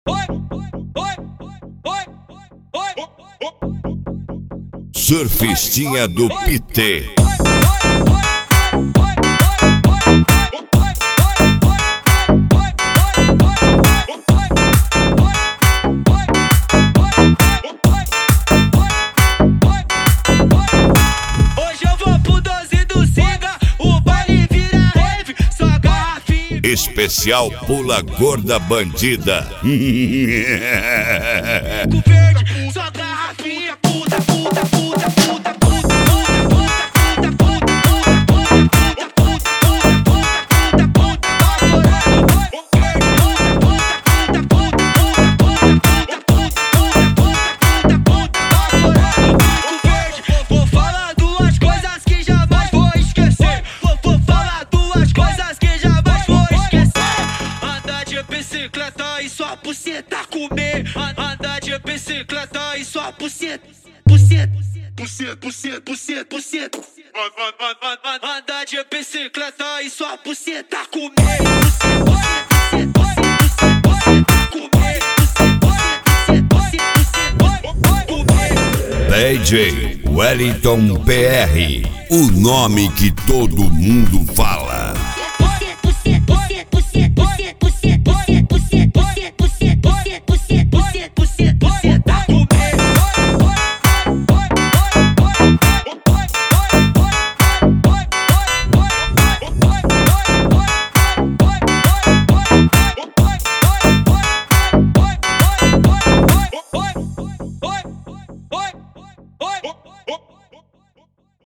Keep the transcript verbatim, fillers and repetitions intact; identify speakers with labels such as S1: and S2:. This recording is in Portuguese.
S1: Surfistinha do Pitê.
S2: Hoje eu vou pro doze do Siga, o baile vira rave, só garrafinha.
S1: Especial Pula Gorda Bandida.
S2: Com verde, só garrafinha, puta, puta, puta, puta, puta, puta, puta, puta, puta, puta, puta, puta, puta, vou falar duas coisas que jamais vou esquecer. Vou falar duas coisas que jamais vou esquecer. Andar de bicicleta e só buceta comer. Andar de bicicleta e só buceta, buceta, buceta, buceta, buceta, buceta. Andar de bicicleta e só buceta comer. Buceta, buceta, buceta, buceta comer. Buceta, buceta, buceta comer.
S1: D J Wellington P R, o nome que todo mundo fala.